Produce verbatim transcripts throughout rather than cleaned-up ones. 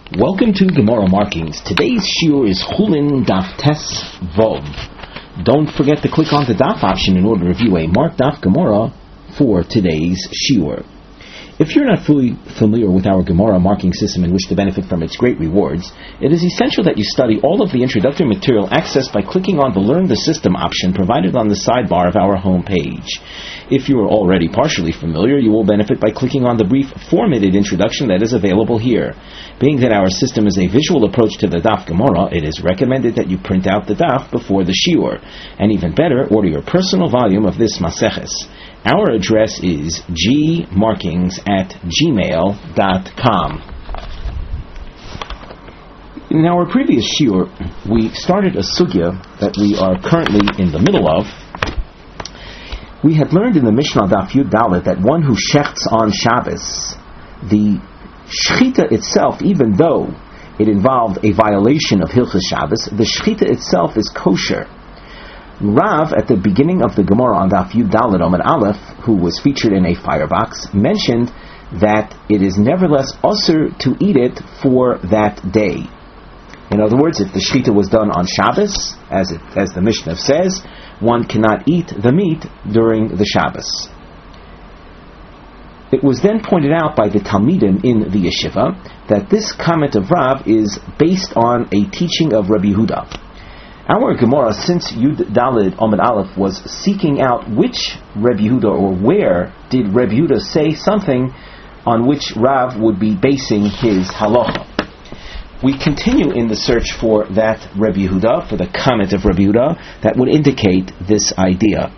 Welcome to Gemara Markings. Today's shiur is Chulin Daf Tes Vov. Don't forget to click on the Daf option in order to review a marked Daf Gemara for today's shiur. If you're not fully familiar with our Gemara marking system and wish to benefit from its great rewards, it is essential that you study all of the introductory material accessed by clicking on the Learn the System option provided on the sidebar of our home page. If you are already partially familiar, you will benefit by clicking on the brief four-minute introduction that is available here. Being that our system is a visual approach to the Daf Gemara, it is recommended that you print out the Daf before the shiur, and even better, order your personal volume of this Maseches. Our address is gmarkings at gmail dot com. In our previous shiur, we started a sugya that we are currently in the middle of. We had learned in the Mishnah Daf Yud Dalet that one who shechts on Shabbos, the shechita itself, even though it involved a violation of Hilchos Shabbos, the shechita itself is kosher. Rav, at the beginning of the Gemara on Daf Yud Dalet Amud Aleph, who was featured in a firebox, mentioned that it is nevertheless usher to eat it for that day. In other words, if the shechita was done on Shabbos, as it, as the Mishnah says, one cannot eat the meat during the Shabbos. It was then pointed out by the Talmidim in the yeshiva that this comment of Rav is based on a teaching of Rabbi Yehuda. Our Gemara, since Yud Daled Amud Aleph, was seeking out which Rabbi Yehuda, or where did Rabbi Yehuda say something on which Rav would be basing his halacha. We continue in the search for that Rabbi Yehuda, for the comment of Rabbi Yehuda that would indicate this idea.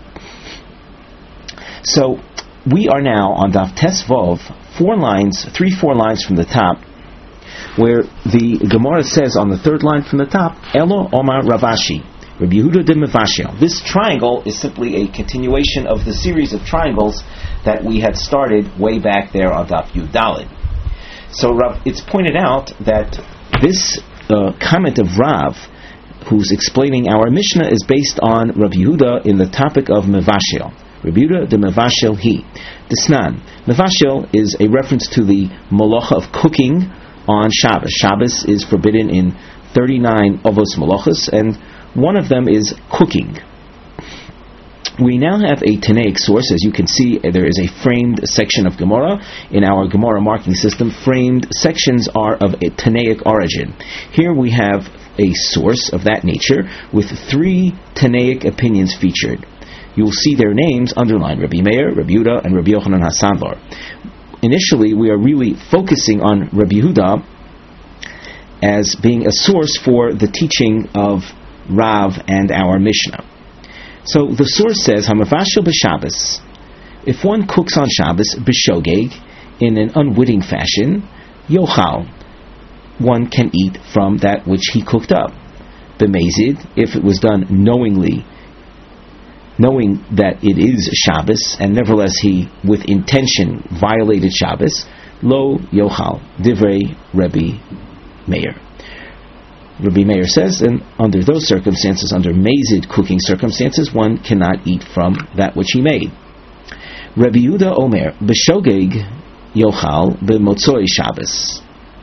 So we are now on Daf Tes Vov, four lines, three, four lines from the top, where the Gemara says on the third line from the top, Elo Omar Ravashi, Rabbi Yehuda de Mevashel. This triangle is simply a continuation of the series of triangles that we had started way back there on Daf Yud Daled. So Rav, it's pointed out that this uh, comment of Rav, who's explaining our Mishnah, is based on Rabbi Yehuda in the topic of Mevashel. Rabbi Yehuda de Mevashel he. Desnan. Mevashel is a reference to the malacha of cooking on Shabbos. Shabbos is forbidden in thirty-nine avos malachos, and one of them is cooking. We now have a Tanaic source. As you can see, there is a framed section of Gemara. In our Gemara marking system, framed sections are of a Tanaic origin. Here we have a source of that nature with three Tanaic opinions featured. You will see their names underlined: Rabbi Meir, Rabbi Yehuda, and Rabbi Yochanan HaSandlar. Initially, we are really focusing on Rabbi Yehuda as being a source for the teaching of Rav and our Mishnah. So the source says, Hamavashel b'Shabbos. If one cooks on Shabbos b'shogeg, in an unwitting fashion, yochal, one can eat from that which he cooked up. B'mezid, if it was done knowingly, knowing that it is Shabbos, and nevertheless he, with intention, violated Shabbos, lo yochal, divrei Rabbi Meir. Rabbi Meir says, and under those circumstances, under mazid cooking circumstances, one cannot eat from that which he made. Rabbi Yehuda Omer, b'shogeg yochal b'motzoi Shabbos.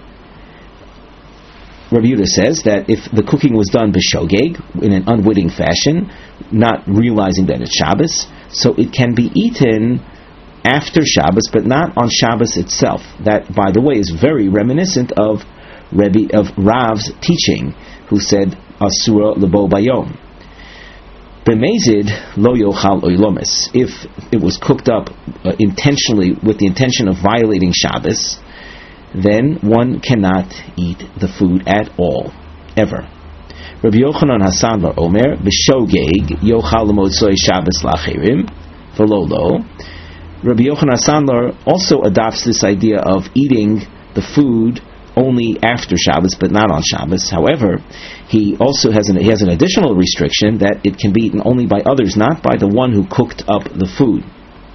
Rabbi Yehuda says that if the cooking was done b'shogeg, in an unwitting fashion, not realizing that it's Shabbos, so it can be eaten after Shabbos, but not on Shabbos itself. That, by the way, is very reminiscent of Rabbi of Rav's teaching, who said Asura lebo bayom. B'mezid lo yochal oilomis. If it was cooked up uh, intentionally with the intention of violating Shabbos, then one cannot eat the food at all, ever. Rabbi Yochanan HaSandlar Omer b'shogeg yochal l'motzoi Shabbos lacherim v'lo lo. Rabbi Yochanan HaSandlar also adopts this idea of eating the food only after Shabbos, but not on Shabbos. However, he also has an he has an additional restriction that it can be eaten only by others, not by the one who cooked up the food.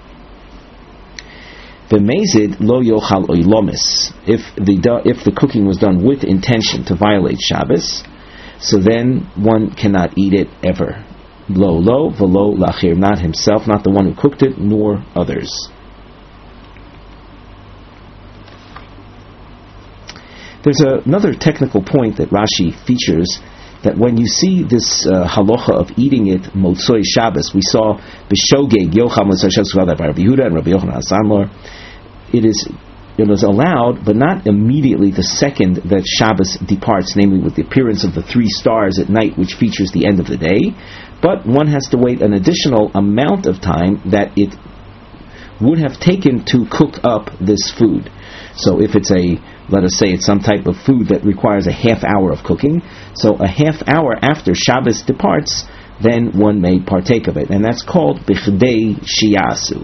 B'mezid lo yochal oilomis. If the if the cooking was done with intention to violate Shabbos, so then one cannot eat it ever. Lo lo v'lo lachir, not himself, not the one who cooked it, nor others. There's a, another technical point that Rashi features, that when you see this uh, halacha of eating it Motzoi Shabbos, we saw B'shogeg Yocham Motzoi Shabbos by Rabbi Yehuda and Rabbi Yochanan Asamlar, it is it was allowed, but not immediately the second that Shabbos departs, namely with the appearance of the three stars at night, which features the end of the day, but one has to wait an additional amount of time that it would have taken to cook up this food. So if it's a, let us say it's some type of food that requires a half hour of cooking, so a half hour after Shabbos departs, then one may partake of it, and that's called Bichdei Shiyasu.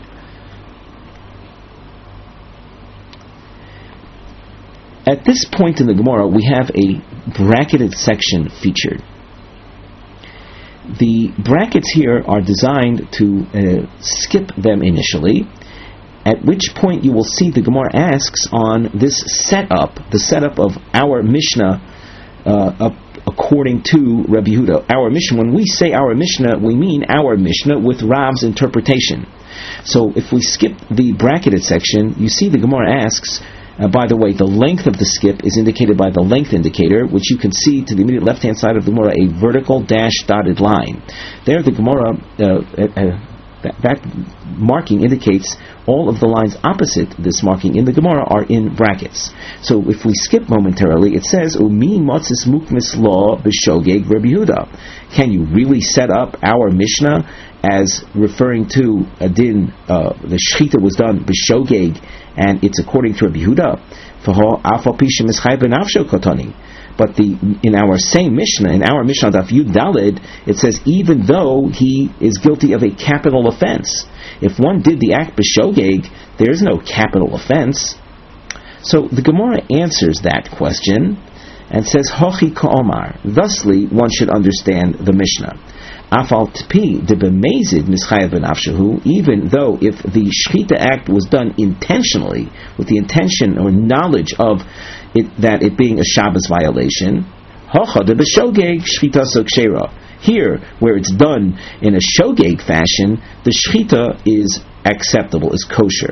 At this point in the Gemara, we have a bracketed section featured. The brackets here are designed to uh, skip them initially, at which point you will see the Gemara asks on this setup, the setup of our Mishnah uh, up according to Rabbi Yehuda. Our Mishnah, when we say our Mishnah, we mean our Mishnah with Rav's interpretation. So if we skip the bracketed section, you see the Gemara asks, Uh, by the way, the length of the skip is indicated by the length indicator, which you can see to the immediate left-hand side of the Gemara, a vertical dash dotted line. There, the Gemara, uh, uh, that, that marking indicates all of the lines opposite this marking in the Gemara are in brackets. So if we skip momentarily, it says, Umi motzis mukmis law b'shogeg Rabbi Yehuda. Can you really set up our Mishnah as referring to a din, uh, the shechita was done b'shogeg, and it's according to Rabbi Yehuda? But the in our same Mishnah, in our Mishnah Daf Yud Daled, it says even though he is guilty of a capital offense, if one did the act b'shogeg, there is no capital offense. So the Gemara answers that question and says Hochi ka'omar. Thusly, one should understand the Mishnah. Afal tpi de b'mezid mischayev b'nafshehu, even though if the shechita act was done intentionally, with the intention or knowledge of it, that it being a Shabbos violation, hocha de b'shogeg shechita sokshera. Here, where it's done in a shogeg fashion, the shechita is acceptable, is kosher.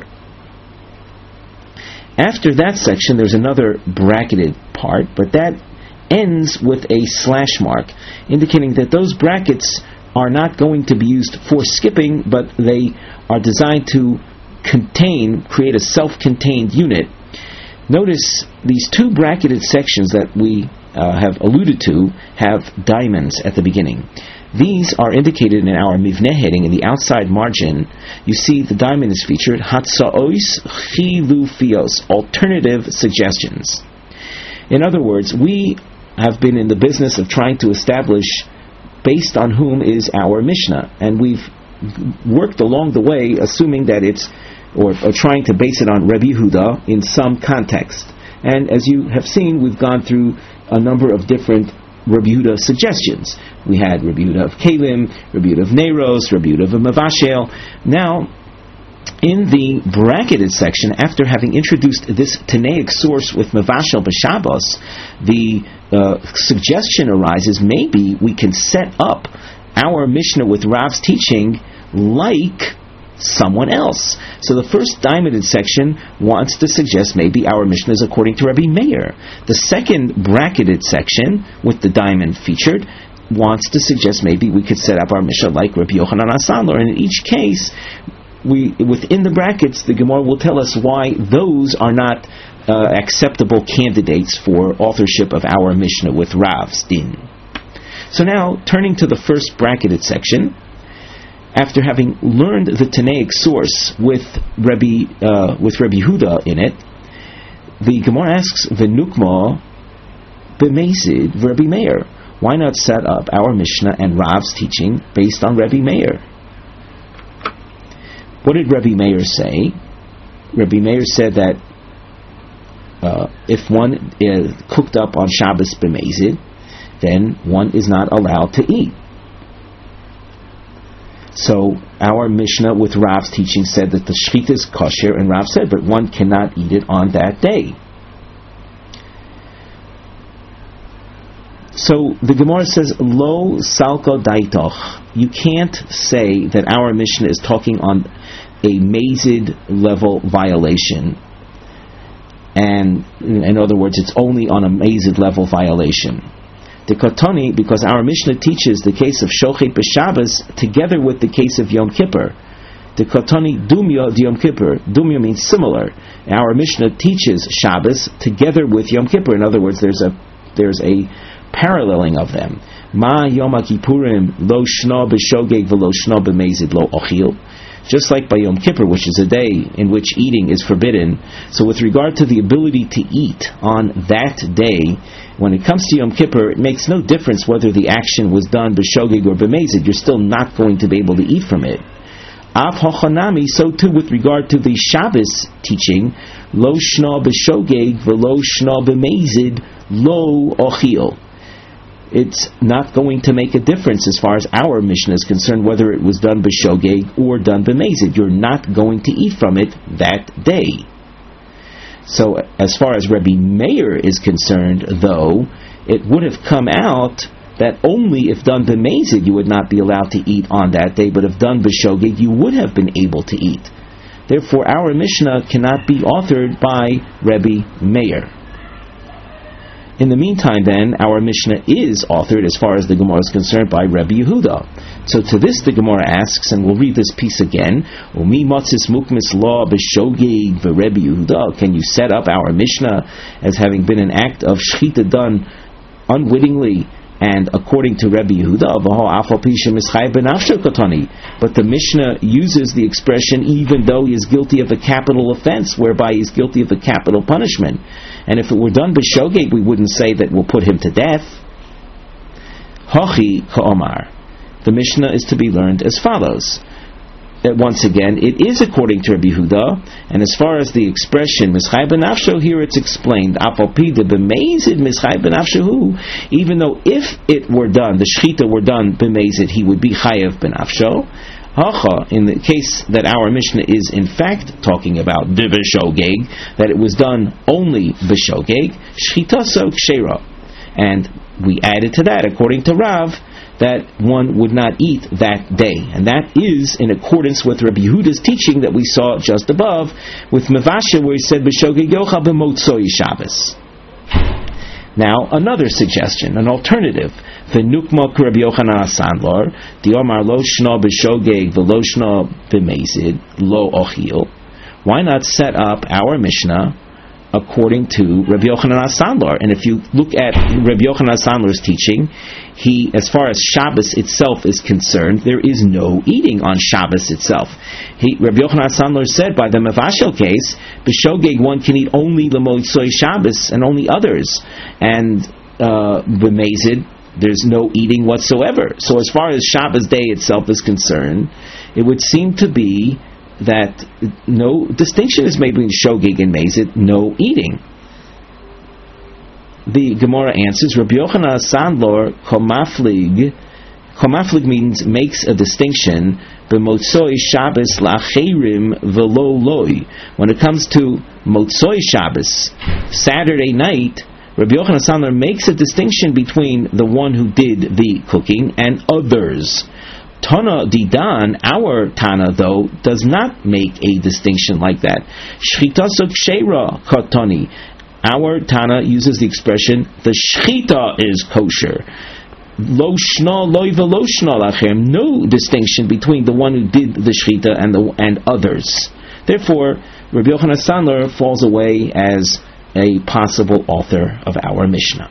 After that section, there's another bracketed part, but that ends with a slash mark, indicating that those brackets are not going to be used for skipping, but they are designed to contain, create a self-contained unit. Notice these two bracketed sections that we uh, have alluded to have diamonds at the beginning. These are indicated in our Mivneh heading in the outside margin. You see the diamond is featured, Hatsa'os Chilufios, alternative suggestions. In other words, we have been in the business of trying to establish based on whom is our Mishnah, and we've worked along the way assuming that it's, or, or trying to base it on Rabbi Yehuda in some context. And as you have seen, we've gone through a number of different Rabbi Yehuda suggestions. We had Rabbi Yehuda of Kalim, Rabbi Yehuda of Neiros, Rabbi Yehuda of Mavashel. Now, in the bracketed section, after having introduced this Tanaic source with Mavashel b'Shabbos, the uh, suggestion arises, maybe we can set up our Mishnah with Rav's teaching like someone else. So the first diamonded section wants to suggest maybe our Mishnah is according to Rabbi Meir. The second bracketed section with the diamond featured wants to suggest maybe we could set up our Mishnah like Rabbi Yochanan Asamlar. And in each case, we within the brackets, the Gemara will tell us why those are not uh, acceptable candidates for authorship of our Mishnah with Rav's din. So now, turning to the first bracketed section, after having learned the Tanaic source with Rabbi uh, with Rabbi Yehuda in it, the Gemara asks, "V'nukma b'mezid Rabbi Meir." Why not set up our Mishnah and Rav's teaching based on Rabbi Meir? What did Rabbi Meir say? Rabbi Meir said that uh, if one is cooked up on Shabbos b'mezid, then one is not allowed to eat. So our Mishnah with Rav's teaching said that the shechita is kosher, and Rav said, but one cannot eat it on that day. So the Gemara says, Lo salko daitoch. You can't say that our Mishnah is talking on a mazid level violation. and in other words, it's only on a mazid level violation. The Katani, because our Mishnah teaches the case of Shochet b'Shabbos together with the case of Yom Kippur. The Katani Dumya Yom Kippur. Dumya means similar. Our Mishnah teaches Shabbos together with Yom Kippur. In other words, there's a there's a paralleling of them. Ma Yom Kippurim lo shna b'shogeg v'lo shna b'mezid lo ochil. Just like by Yom Kippur, which is a day in which eating is forbidden. So with regard to the ability to eat on that day, when it comes to Yom Kippur, it makes no difference whether the action was done b'shogeg or b'mezid. You're still not going to be able to eat from it. Av hochanami, so too with regard to the Shabbos teaching, lo shna b'shogeg v'lo shna b'mezid lo ochil. It's not going to make a difference as far as our Mishnah is concerned whether it was done b'shogeg or done b'mezid. You're not going to eat from it that day. So as far as Rebbe Meir is concerned, though, it would have come out that only if done b'mezid you would not be allowed to eat on that day, but if done b'shogeg you would have been able to eat. Therefore our Mishnah cannot be authored by Rebbe Meir. In the meantime, then, our Mishnah is authored, as far as the Gemara is concerned, by Rebbe Yehuda. So to this the Gemara asks, and we'll read this piece again, Umi matzis mukmis law b'shogeg v'Rebbe Yehuda. Can you set up our Mishnah as having been an act of shchita done unwittingly and according to Rebbe Yehuda? But the Mishnah uses the expression even though he is guilty of a capital offense, whereby he is guilty of a capital punishment. And if it were done b'shogeg, we wouldn't say that we'll put him to death. Hachi ka'omar. The Mishnah is to be learned as follows. That once again, it is according to Rebbe Yehuda, and as far as the expression mischai b'nafsho, here it's explained. Apopi de b'mezid mischai b'nafsho. Even though if it were done, the shchita were done b'mezid, he would be chayav b'nafsho. Hacha, in the case that our Mishnah is in fact talking about de b'shogeg, that it was done only b'shogeg, shchita so kshera, and we added to that, according to Rav, that one would not eat that day. And that is in accordance with Rabbi Yehuda's teaching that we saw just above with Mevasha, where he said, B'shogeg yocha b'motzoi Shabbos. Now, another suggestion, an alternative. V'nukma k'Rabbi Yochanan HaSandlar, Diomar lo shna b'shogeg v'lo shna b'mezid lo ochil. Why not set up our Mishnah according to Rabbi Yochanan HaSandlar? And if you look at Rabbi Yochanan HaSandlar's teaching, he, as far as Shabbos itself is concerned, there is no eating on Shabbos itself. He, Rabbi Yochanan HaSandlar said by the Mevashel case, b'shogeg one can eat only l'motzoi Shabbos and only others, and uh, b'mezid there's no eating whatsoever. So as far as Shabbos day itself is concerned, it would seem to be that no distinction is made between shogeg and mezid, no eating. The Gemara answers, Rabbi Yochanan HaSandlar komaflig. Komaflig means makes a distinction. B'motzoi Shabbos la'acherim v'lo loi. When it comes to motzoi Shabbos, Saturday night, Rabbi Yochanan HaSandlar makes a distinction between the one who did the cooking and others. Tana Didan, our Tana, though, does not make a distinction like that. Shchita so kshera katani. Our Tana uses the expression, the shchita is kosher. Lo shna loy v'lo shna lachem. No distinction between the one who did the shchita and the and others. Therefore, Rabbi Yochanan HaSandlar falls away as a possible author of our Mishnah.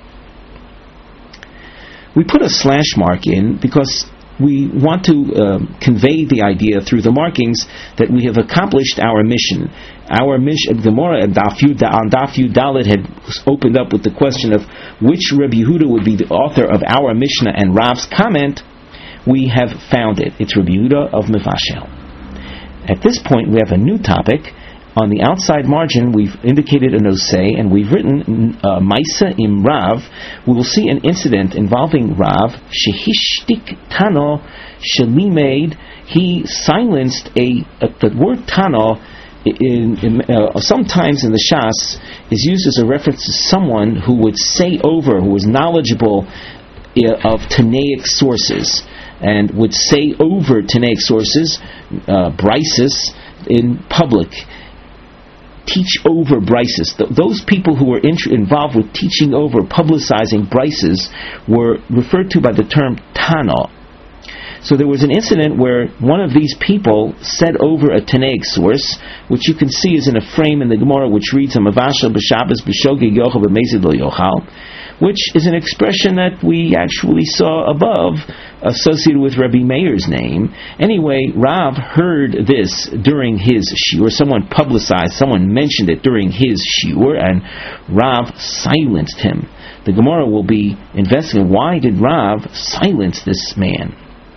We put a slash mark in because we want to um, convey the idea through the markings that we have accomplished our mission. Our mission, Gemara on Daf Yud Dalet had opened up with the question of which Rabbi Yehuda would be the author of our Mishnah and Rav's comment. We have found it. It's Rabbi Yehuda of Mevashel. At this point, we have a new topic. On the outside margin, we've indicated a nosei, and we've written uh, Maisa im Rav. We will see an incident involving Rav. Shehishtik Tano Shelimed. He silenced a, a the word Tano. In, in, uh, sometimes in the Shas is used as a reference to someone who would say over, who was knowledgeable uh, of Tanaic sources, and would say over Tanaic sources, uh, Brises, in public. teach over brises. Th- those people who were int- involved with teaching over, publicizing brises, were referred to by the term Tana. So there was an incident where one of these people said over a Tanaic source, which you can see is in a frame in the Gemara, which reads, "Hamavashal b'Shabbos b'shogeg yochal b'mezid lo yochal," which is an expression that we actually saw above, associated with Rabbi Meir's name. Anyway, Rav heard this during his shiur. Someone publicized, someone mentioned it during his shiur, and Rav silenced him. The Gemara will be investigating, why did Rav silence this man?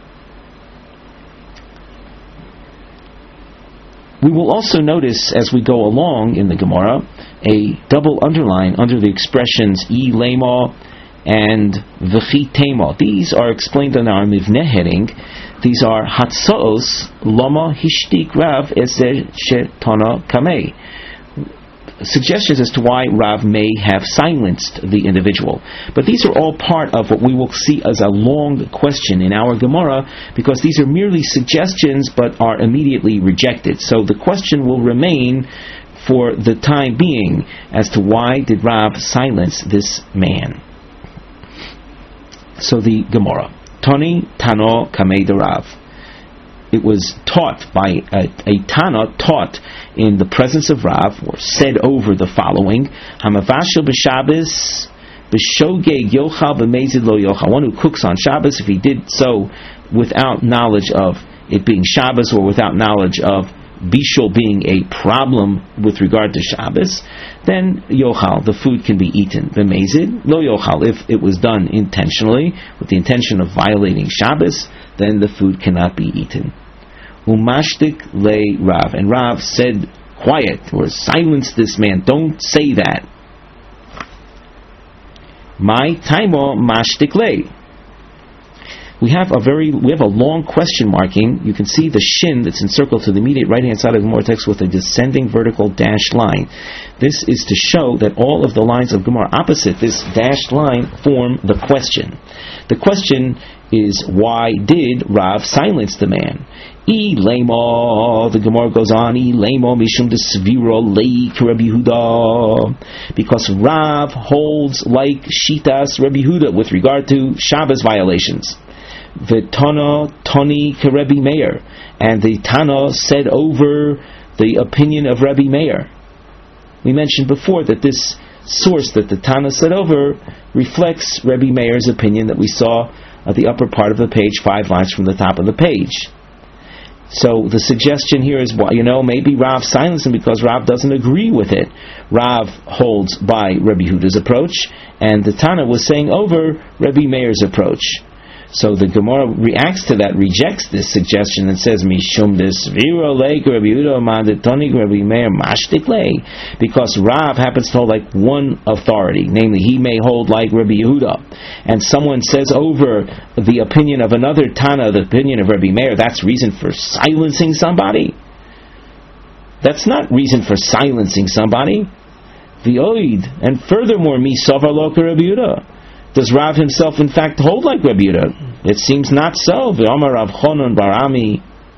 We will also notice, as we go along in the Gemara, a double underline under the expressions E lema and v'chi tema. These are explained in our Mivneh heading. These are Hatzaos lama hishtik Rav ezer shetana kamei. Suggestions as to why Rav may have silenced the individual. But these are all part of what we will see as a long question in our Gemara, because these are merely suggestions but are immediately rejected. So the question will remain for the time being as to why did Rav silence this man. So the Gemara. Tani Tano Kamei de Rav. It was taught by a, a Tana, taught in the presence of Rav, or said over the following: Hamavashel b'Shabbos b'shogeg yochal b'mezid lo yochal. One who cooks on Shabbos, if he did so without knowledge of it being Shabbos, or without knowledge of bishul being a problem with regard to Shabbos, then yochal, the food can be eaten. B'mezid lo yochal, if it was done intentionally with the intention of violating Shabbos, then the food cannot be eaten. Umashtik le Rav, and Rav said, quiet, or silence this man, don't say that. My taimo mashtik le. We have a very, we have a long question marking. You can see the shin that's encircled to the immediate right hand side of the Gemara text with a descending vertical dashed line. This is to show that all of the lines of Gemara opposite this dashed line form the question. The question is, why did Rav silence the man? E lema, the Gemara goes on, E lema mishum de sviro leik Rabbi Yehuda, because Rav holds like shitas Rabbi Yehuda with regard to Shabbos violations. The Tana Tani Rabbi Meir, and the Tana said over the opinion of Rabbi Meir. We mentioned before that this source that the Tana said over reflects Rabbi Meir's opinion that we saw at the upper part of the page, five lines from the top of the page. So the suggestion here is, well, you know, maybe Rav silenced him because Rav doesn't agree with it. Rav holds by Rabbi Yehuda's approach, and the Tana was saying over Rabbi Meir's approach. So the Gemara reacts to that, rejects this suggestion, and says, Mishum desvira leik Rabbi Yehuda mandetoni Rabbi Meir mashtik lei, because Rav happens to hold like one authority, namely he may hold like Rabbi Yehuda, and someone says over the opinion of another Tana, the opinion of Rabbi Meir, that's reason for silencing somebody. That's not reason for silencing somebody. V'oid, and furthermore, mi savar lo Rabbi Yehuda. Does Rav himself, in fact, hold like Rabbi Yehuda? It seems not so. V'amar Rav Chonon barami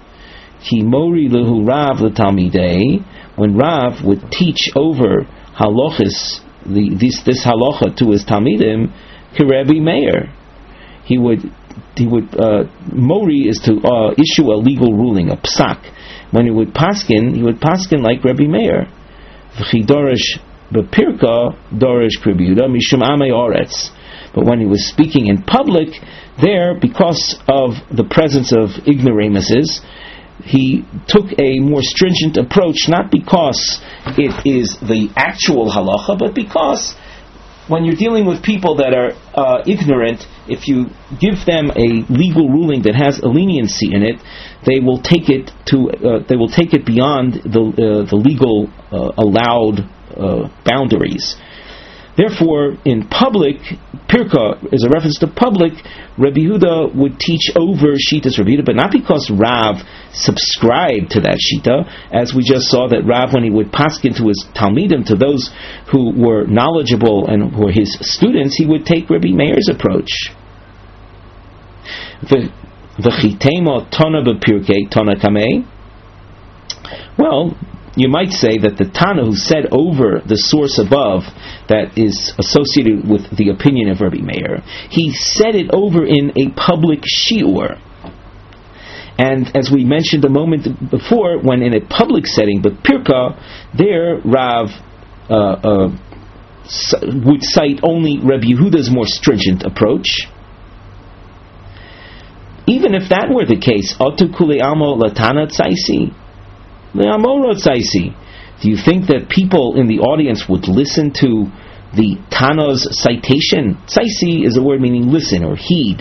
ki mori lehu Rav l'talmidei. When Rav would teach over halachas, the, this this halacha to his talmidim, ki Rabbi Meir, he would he would uh, mori is to uh, issue a legal ruling, a psak. When he would paskin, he would paskin like Rabbi Meir. V'chi dorish b'pirka dorish Rabbi Yehuda mishum amei oretz. But when he was speaking in public, there, because of the presence of ignoramuses, he took a more stringent approach, not because it is the actual halacha, but because when you're dealing with people that are uh, ignorant, if you give them a legal ruling that has a leniency in it, they will take it to uh, they will take it beyond the uh, the legal uh, allowed uh, boundaries. Therefore, in public, Pirka is a reference to public. Rabbi Yehuda would teach over Shitas Rabbi Yehuda, but not because Rav subscribed to that Shita, as we just saw that Rav, when he would paskin to his Talmidim, to those who were knowledgeable and who were his students, he would take Rabbi Meir's approach. The Chitema Tana B'Pirkei Tana Kamei. Well, you might say that the Tana who said over the source above that is associated with the opinion of Rabbi Meir, he said it over in a public shiur. And as we mentioned a moment before, when in a public setting, but Pirka, there Rav uh, uh, would cite only Rabbi Yehuda's more stringent approach. Even if that were the case, Otu Kule Amo Latana Tzaisi, Le'amoro Tzaisi, do you think that people in the audience would listen to the Tana's citation? Tzaisi is a word meaning listen or heed.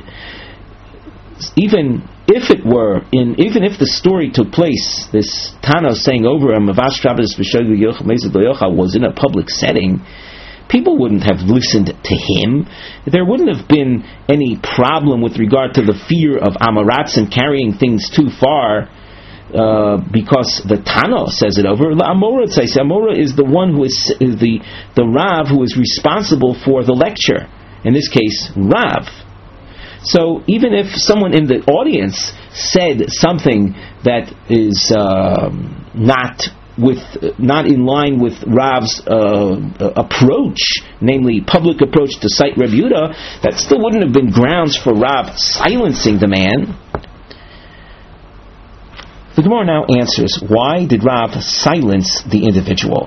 Even if it were in, even if the story took place, this Tana saying over a Mavash Shabbos B'Shogeg Yochel Mezid Lo Yochal was in a public setting, people wouldn't have listened to him. There wouldn't have been any problem with regard to the fear of Amaratz and carrying things too far, uh, because the Tana says it over. Amora Tzaisi, Amora is the one who is, is the the Rav who is responsible for the lecture. In this case, Rav. So even if someone in the audience said something that is uh, not with not in line with Rav's uh, approach, namely public approach to cite Reb Yehuda, that still wouldn't have been grounds for Rav silencing the man. The Gemara now answers, why did Rav silence the individual?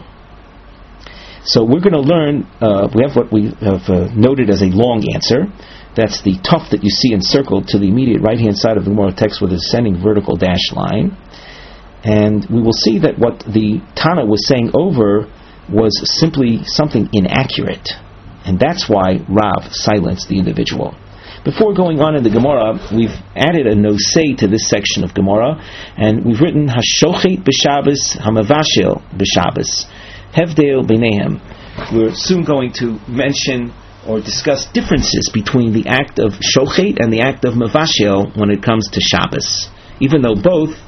So we're going to learn, uh, we have what we have uh, noted as a long answer. That's the tuf that you see encircled to the immediate right-hand side of the Gemara text with a descending vertical dash line. And we will see that what the Tana was saying over was simply something inaccurate. And that's why Rav silenced the individual. Before going on in the Gemara, we've added a nosei to this section of Gemara, and we've written Hashochet b'Shabbos, Hamavashil b'Shabbos, Hevdel b'Nehem. We're soon going to mention or discuss differences between the act of shochet and the act of mavashel when it comes to Shabbos. Even though both,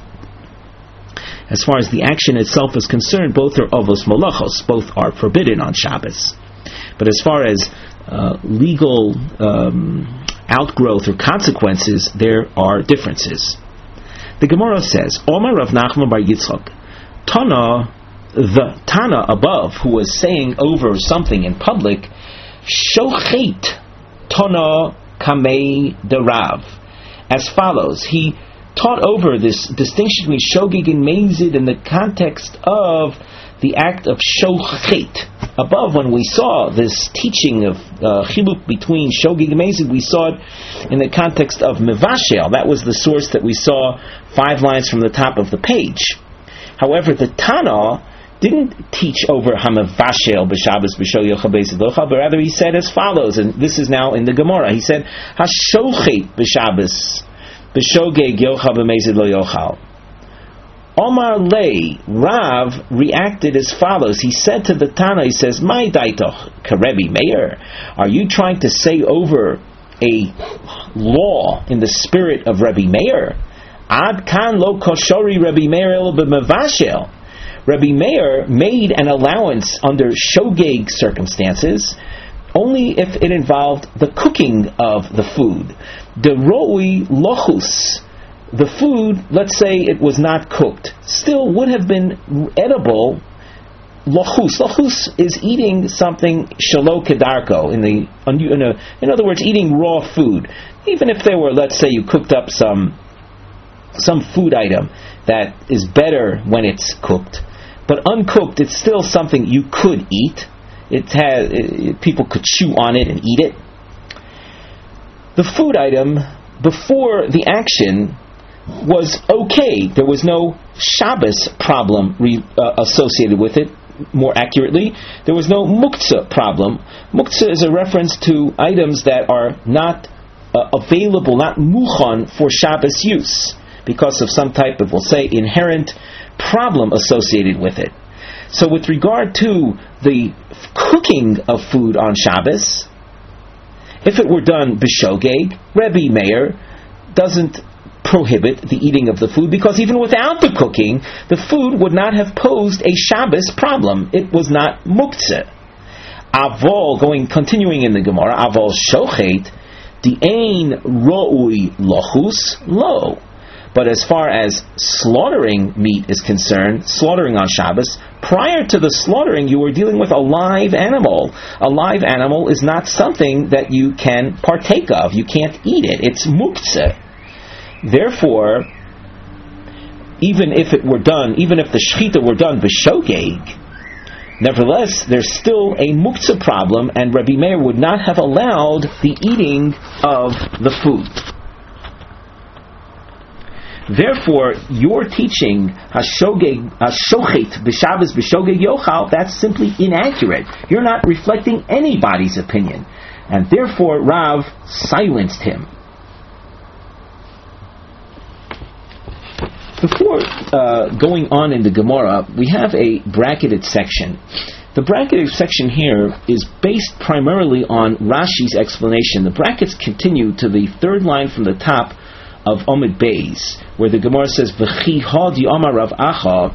as far as the action itself is concerned, both are avos malachos, both are forbidden on Shabbos. But as far as uh, legal um, outgrowth or consequences, there are differences. The Gemara says, Omar Rav Nachman bar Yitzchak, Tana, the Tana above, who was saying over something in public, Shochet Tana Kamei de Rav, as follows. He taught over this distinction between Shogeg and Mezid in the context of the act of Shochet. Above, when we saw this teaching of uh, Chiluk between Shogeg and Mezid, we saw it in the context of Mevashel. That was the source that we saw five lines from the top of the page. However, the Tana didn't teach over Hamavashel b'Shabbos b'Shogeg Yochel Mezid Lo Yochal, but rather he said as follows, and this is now in the Gemara. He said, Hashochet b'Shabbos b'Shogeg Yochel Mezid Lo Yochal. Omar Lei, Rav reacted as follows. He said to the Tana, he says, My daitoch, Karebi Meir, are you trying to say over a law in the spirit of Rabbi Meir? Ad kan lo koshori Rabbi Meir el b'mavashel. Rabbi Meir made an allowance under shogeg circumstances only if it involved the cooking of the food. De roi lochus, the food, let's say it was not cooked, still would have been edible. Lochus, lochus is eating something shalo kedarko, in the in, a, in other words, eating raw food. Even if there were, let's say, you cooked up some some food item that is better when it's cooked, but uncooked, it's still something you could eat. It has it, people could chew on it and eat it. The food item before the action was okay. There was no Shabbos problem re, uh, associated with it. More accurately, there was no muktzah problem. Muktzah is a reference to items that are not uh, available, not muchan for Shabbos use, because of some type of, we'll say, inherent problem associated with it. So with regard to the cooking of food on Shabbos, if it were done b'shogeg, Rebbe Meir doesn't prohibit the eating of the food, because even without the cooking, the food would not have posed a Shabbos problem. It was not muktzeh. Avol, going continuing in the Gemara, Avol shochet, the ein ro'ui lochus lo. But as far as slaughtering meat is concerned, slaughtering on Shabbos, prior to the slaughtering, you were dealing with a live animal. A live animal is not something that you can partake of. You can't eat it. It's muktzeh. Therefore, even if it were done, even if the shechita were done b'shogeg, nevertheless, there's still a muktzeh problem, and Rabbi Meir would not have allowed the eating of the food. Therefore, your teaching hashogeg hashochet b'Shabbos b'shogeg yochal, that's simply inaccurate. You're not reflecting anybody's opinion, and therefore Rav silenced him. Before uh, going on in the Gemara, we have a bracketed section. The bracketed section here is based primarily on Rashi's explanation. The brackets continue to the third line from the top of Omid Beis, where the Gemara says, V'chi ha di Amar Rav Acha.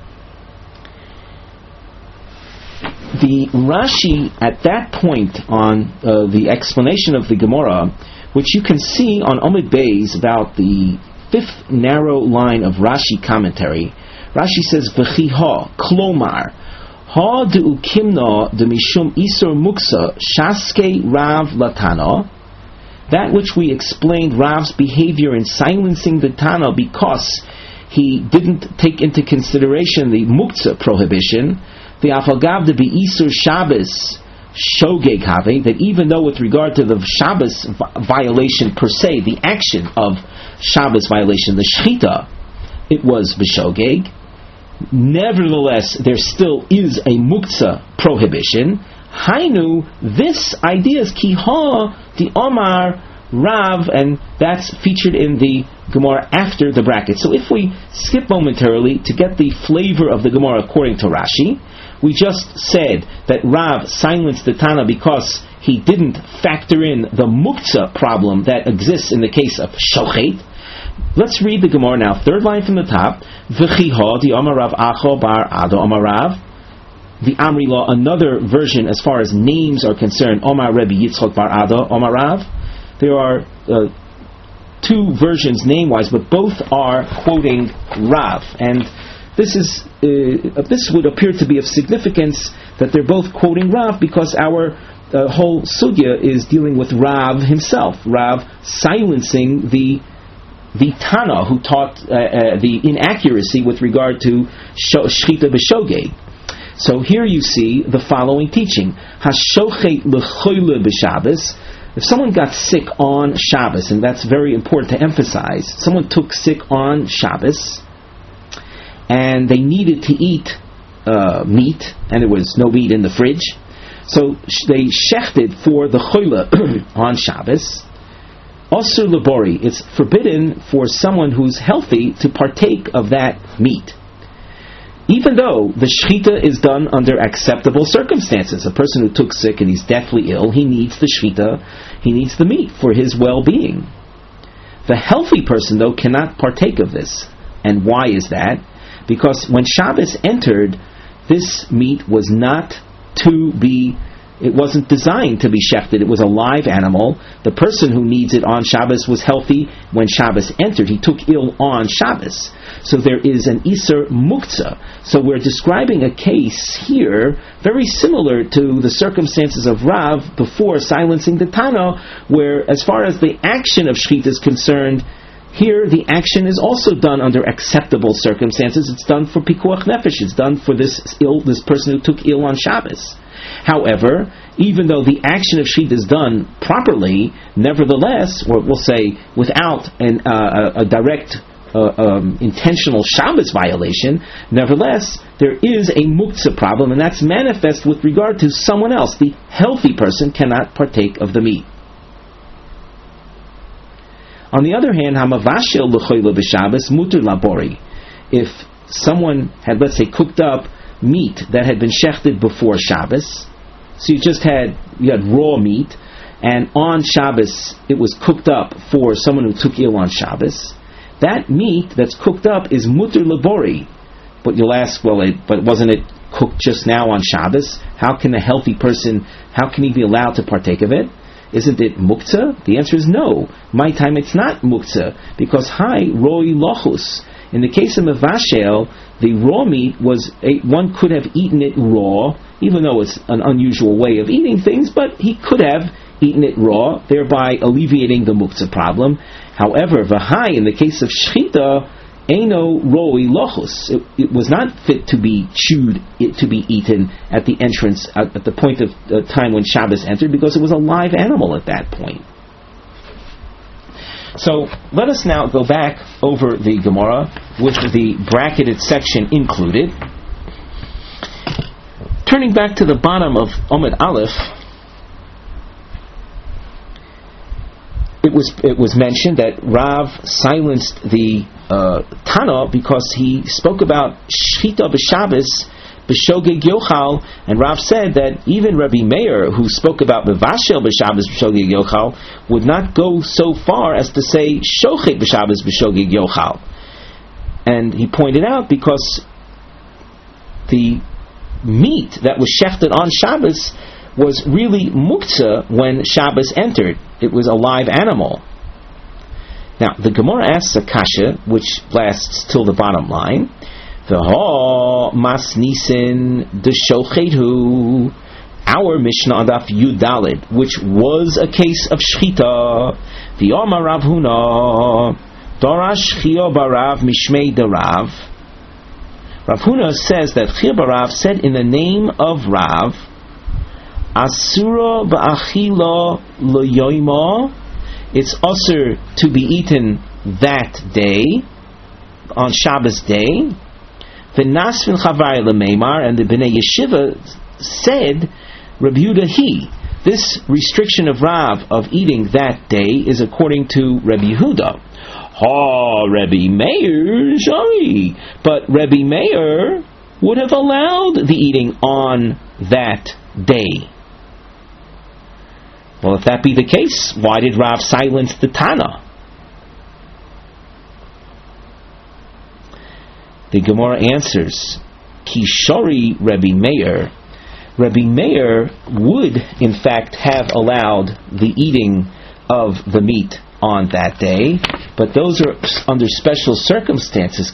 The Rashi at that point on uh, the explanation of the Gemara, which you can see on Omid Beis, about the fifth narrow line of Rashi commentary, Rashi says, V'chi ha, klomar, ha de'u kimna de mishum isur muksa shaske rav latana. That which we explained Rav's behavior in silencing the Tana because he didn't take into consideration the muktzah prohibition, the afagav de be'isur Shabbos shogeg have, that even though with regard to the Shabbos violation per se, the action of Shabbos violation, the shechita, it was b'shogeg, nevertheless there still is a muktzah prohibition. Hainu, this idea is kiha the Omar Rav, and that's featured in the Gemara after the bracket. So if we skip momentarily to get the flavor of the Gemara according to Rashi, we just said that Rav silenced the Tana because he didn't factor in the muktzah problem that exists in the case of shochet. Let's read the Gemara now, third line from the top. V'chiha the Omar Rav Acho bar Ado Omar Rav. The Amri law, another version as far as names are concerned, Omar Rebbe Yitzchok bar Ado, Omar Rav. There are uh, two versions name-wise, but both are quoting Rav. And this is uh, this would appear to be of significance that they're both quoting Rav, because our uh, whole sugya is dealing with Rav himself. Rav silencing the the Tana who taught uh, uh, the inaccuracy with regard to Shechita b'Shogeg. So here you see the following teaching: Hashochet lechoyle b'Shabbos. If someone got sick on Shabbos, and that's very important to emphasize, someone took sick on Shabbos, and they needed to eat uh, meat, and there was no meat in the fridge, so they shechted for the choyle on Shabbos. Osur labori, it's forbidden for someone who's healthy to partake of that meat, even though the shechita is done under acceptable circumstances. A person who took sick and he's deathly ill, he needs the shechita, he needs the meat for his well-being. The healthy person, though, cannot partake of this. And why is that? Because when Shabbos entered, this meat was not to be, it wasn't designed to be shechted. It was a live animal. The person who needs it on Shabbos was healthy when Shabbos entered. He took ill on Shabbos. So there is an Isur Muktzah. So we're describing a case here very similar to the circumstances of Rav before silencing the Tana, where as far as the action of Shechita is concerned, here the action is also done under acceptable circumstances. It's done for Pikuach Nefesh. It's done for this ill, this person who took ill on Shabbos. However, even though the action of Shechita is done properly, nevertheless, or we'll say without an, uh, a, a direct Uh, um, intentional Shabbos violation, nevertheless, there is a muktzah problem, and that's manifest with regard to someone else. The healthy person cannot partake of the meat. On the other hand, hamavashel l'choyle b'Shabbos muter labori. If someone had, let's say, cooked up meat that had been shechted before Shabbos, so you just had you had raw meat, and on Shabbos it was cooked up for someone who took ill on Shabbos, that meat that's cooked up is muter labori. But you'll ask, well, it, but wasn't it cooked just now on Shabbos? How can a healthy person, how can he be allowed to partake of it? isn't it muktzah? The answer is no. My time it's not muktzah, because hi roi lochus. In the case of mevashel, the raw meat was a, one could have eaten it raw, even though it's an unusual way of eating things, but he could have eaten it raw, thereby alleviating the muktzah problem. However, v'hai, in the case of shchita, eino roi lochus, it, it was not fit to be chewed, it, to be eaten at the entrance, at, at the point of uh, time when Shabbos entered, because it was a live animal at that point. So let us now go back over the Gemara with the bracketed section included. Turning back to the bottom of Omid Aleph, it was it was mentioned that Rav silenced the uh, Tana because he spoke about Shchita b'Shabbos b'Shogeg Yochal, and Rav said that even Rabbi Meir, who spoke about B'Vashel b'Shabbos b'Shogeg Yochal, would not go so far as to say Shochet b'Shabbos b'Shogeg Yochal. And he pointed out because the meat that was shechted on Shabbos was really muktzah when Shabbos entered. It was a live animal. Now, the Gemara asks a kasha, which lasts till the bottom line. V'ho mas nisin d'shochethu. Our Mishnah on Daf Yud Daled, which was a case of shchita. V'yomar Rav Huna darash Chiya barav mishmei derav. Rav Huna says that Chiya barav said in the name of Rav, Asura ba'achila loyoima, it's usher to be eaten that day, on Shabbos day. V'nasvin chavai lemeimar, and the Bnei Yeshiva said, Rabbi Yehuda he, this restriction of Rav of eating that day is according to Rabbi Yehuda. Ha, Rabbi Meir, sorry, but Rabbi Meir would have allowed the eating on that day. Well, if that be the case, why did Rav silence the Tana? The Gemara answers, Kishori Rabbi Meir. Rabbi Meir would, in fact, have allowed the eating of the meat on that day, but those are under special circumstances.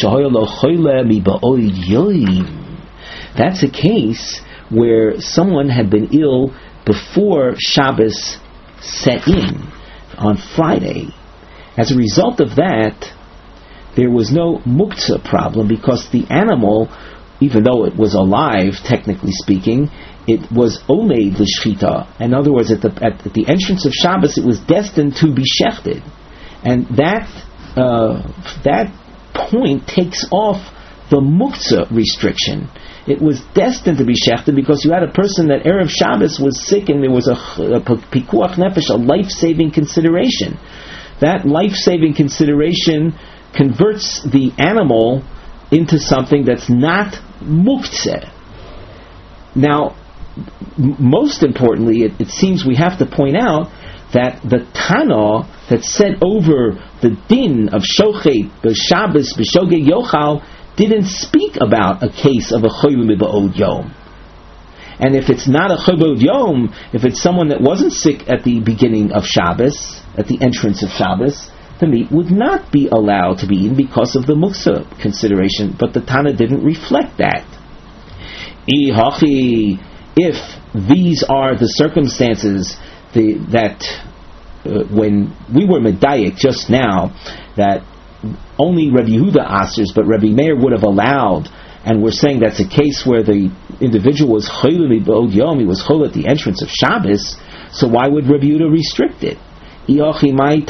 That's a case where someone had been ill before Shabbos set in on Friday. As a result of that, there was no muktzah problem, because the animal, even though it was alive, technically speaking, it was omeid l'shchita. In other words, at the at the entrance of Shabbos, it was destined to be shechted, and that uh, that point takes off the muktzah restriction. It was destined to be shechted because you had a person that erev Shabbos was sick, and there was a, a pikuach nefesh, a life-saving consideration. That life-saving consideration converts the animal into something that's not muktzeh. Now, m- most importantly, it, it seems we have to point out that the Tana that said over the din of Shochet b'Shabbos b'Shogeg Yochal didn't speak about a case of a Choyl B'Od Yom. And if it's not a Choyl B'Od Yom, if it's someone that wasn't sick at the beginning of Shabbos, at the entrance of Shabbos, the meat would not be allowed to be eaten because of the muktzah consideration, but the Tana didn't reflect that. If these are the circumstances the, that uh, when we were medayik just now, that only Rabbi Yehuda asers, but Rabbi Meir would have allowed, and we're saying that's a case where the individual was chol b'od yom, he was chol at the entrance of Shabbos, so why would Rabbi Yehuda restrict it? Why did Rabbi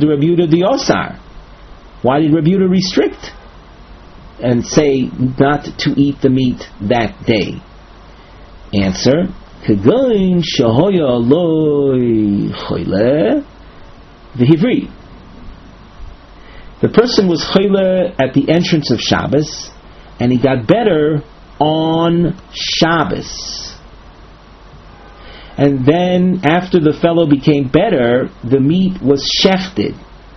Yehuda restrict and say not to eat the meat that day? Answer: the person was choyle at the entrance of Shabbos, and he got better on Shabbos. And then, after the fellow became better, the meat was shechted.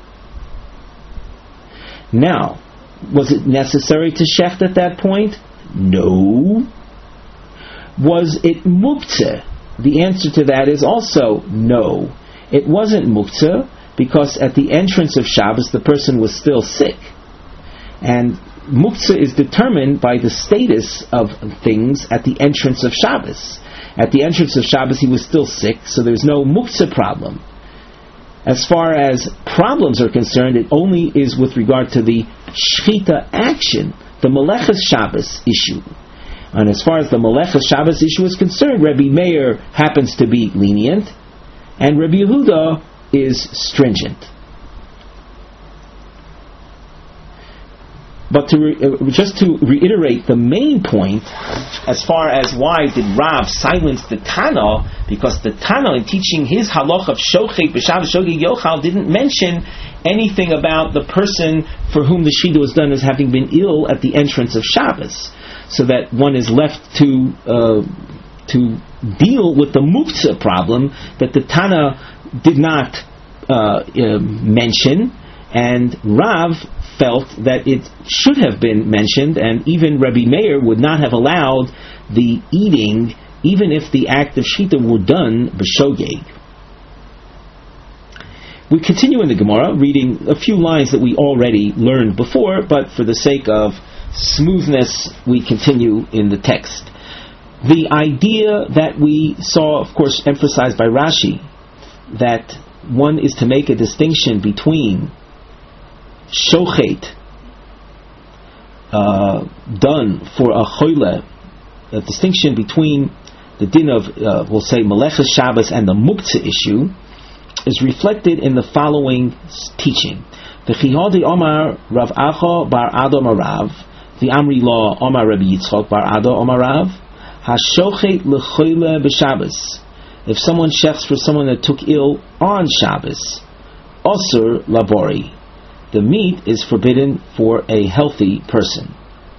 Now, was it necessary to shecht at that point? No. Was it muktzeh? the answer to that is also no. It wasn't muktzah, because at the entrance of Shabbos the person was still sick. And muktzah is determined by the status of things at the entrance of Shabbos. At the entrance of Shabbos he was still sick, so there's no muktzah problem. As far as problems are concerned, it only is with regard to the shchita action, the Melechas Shabbos issue. And as far as the Melechas Shabbos issue is concerned, Rabbi Meir happens to be lenient, and Rabbi Yehuda is stringent. But to re- uh, just to reiterate the main point, as far as why did Rav silence the Tana, because the Tana, in teaching his halach of shochet b'Shabbos shogeg yochal, didn't mention anything about the person for whom the shechita was done as having been ill at the entrance of Shabbos, so that one is left to uh, to deal with the muktzah problem that the Tana did not uh, uh, mention, and Rav felt that it should have been mentioned, and even Rabbi Meir would not have allowed the eating, even if the act of shechita were done b'shogeg. We continue in the Gemara, reading a few lines that we already learned before, but for the sake of smoothness, we continue in the text. The idea that we saw, of course, emphasized by Rashi, that one is to make a distinction between shochet, uh, done for a choile, a distinction between the din of, uh, we'll say, Melechas Shabbos and the muktzah issue, is reflected in the following teaching. The Chihadi Omar Rav Acha bar Ado Marav, the Amri Law Omar Rabbi Yitzchok bar Ado Omar Rav, HaShochet lechoile b'Shabbos. If someone shechs for someone that took ill on Shabbos, Osur labori. The meat is forbidden for a healthy person.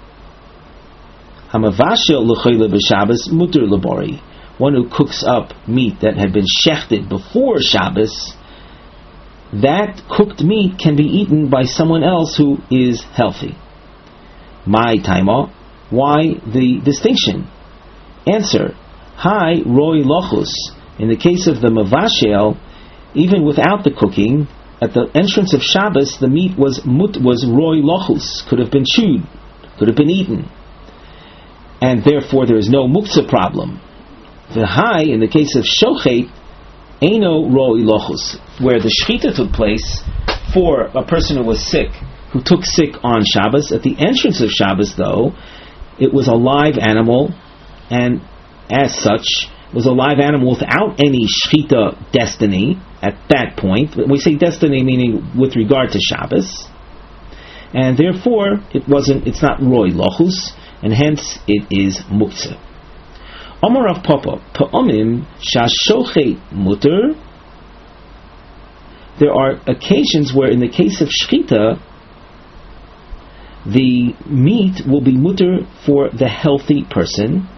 Hamavashel lechoile b'Shabbos muter labori. One who cooks up meat that had been shechted before Shabbos, that cooked meat can be eaten by someone else who is healthy. My taima, why the distinction? Answer: Hi roi lochus. In the case of the mavashel, even without the cooking, at the entrance of Shabbos, the meat was mut was roi lochus, could have been chewed, could have been eaten, and therefore there is no muktzah problem. The high, in the case of shochet, eino roi lochus, where the shechita took place for a person who was sick, who took sick on Shabbos. At the entrance of Shabbos, though, it was a live animal, and as such, it was a live animal without any shechita destiny at that point. We say destiny meaning with regard to Shabbos, and therefore it wasn't. It's not roi lochus, and hence it is muktzah. Amar Rav Papa, Pa'omim shashochet muter. There are occasions where, in the case of shechita, the meat will be muter for the healthy person.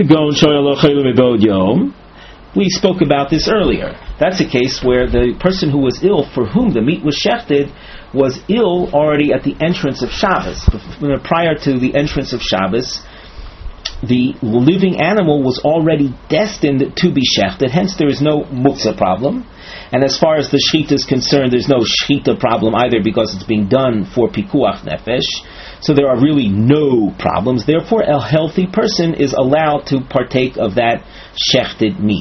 We spoke about this earlier. That's a case where the person who was ill, for whom the meat was shechted, was ill already at the entrance of Shabbos. Prior to the entrance of Shabbos, the living animal was already destined to be shechted, hence there is no muktzah problem. And as far as the shechita is concerned, there's no shechita problem either, because it's being done for pikuach nefesh. So there are really no problems. Therefore, a healthy person is allowed to partake of that shechted meat.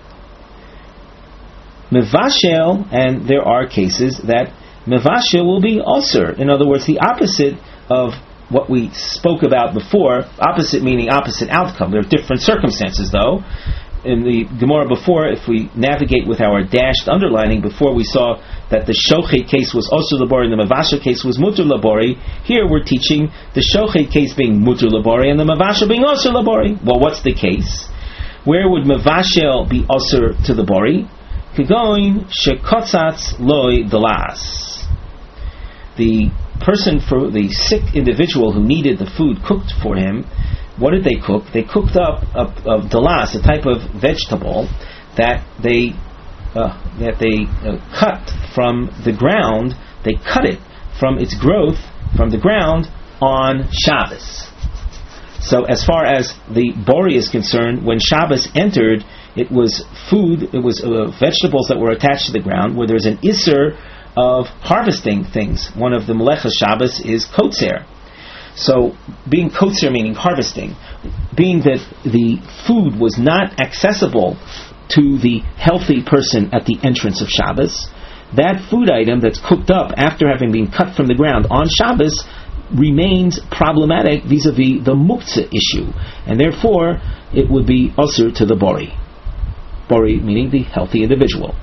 Mevashel, and there are cases that mevashel will be osur. In other words, the opposite of what we spoke about before. Opposite meaning opposite outcome. There are different circumstances, though. In the Gemara before, if we navigate with our dashed underlining, before we saw that the shochet case was osur labori and the mavashel case was muter labori. Here we're teaching the shochet case being muter labori and the mavashel being osur labori. Well, what's the case? Where would mavashel be osur to the bori? Kegoin shekotzatz loy dalas. The person, for the sick individual who needed the food cooked for him, what did they cook? They cooked up a, a dalas, a type of vegetable that they uh, that they uh, cut from the ground. They cut it from its growth from the ground on Shabbos. So as far as the bori is concerned, when Shabbos entered, It was food, it was uh, vegetables that were attached to the ground, where there's an isser of harvesting things. One of the Melechas Shabbos is kotzer. So, being kotzer meaning harvesting, being that the food was not accessible to the healthy person at the entrance of Shabbos, that food item that's cooked up after having been cut from the ground on Shabbos remains problematic vis-a-vis the muktzah issue, and therefore it would be usher to the bori. Bori meaning the healthy individual.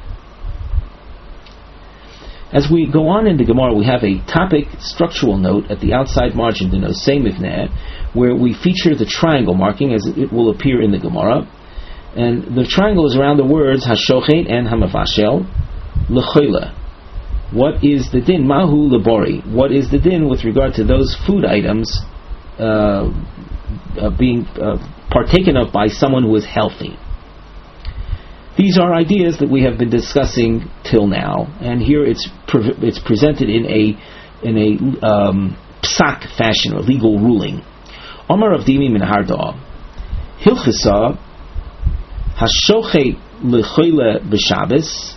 As we go on in the Gemara, we have a topic structural note at the outside margin, the Nosei Mivneh, where we feature the triangle marking as it will appear in the Gemara. And the triangle is around the words Hashochet and Hamavashel L'choila. What is the din? Mahu Lebori. What is the din with regard to those food items uh, uh, being uh, partaken of by someone who is healthy? These are ideas that we have been discussing till now, and here it's pre- it's presented in a in a um, psak fashion, or legal ruling. Omar of Dimi min Harda, Hilchasa Hashochet L'choila b'Shabbos.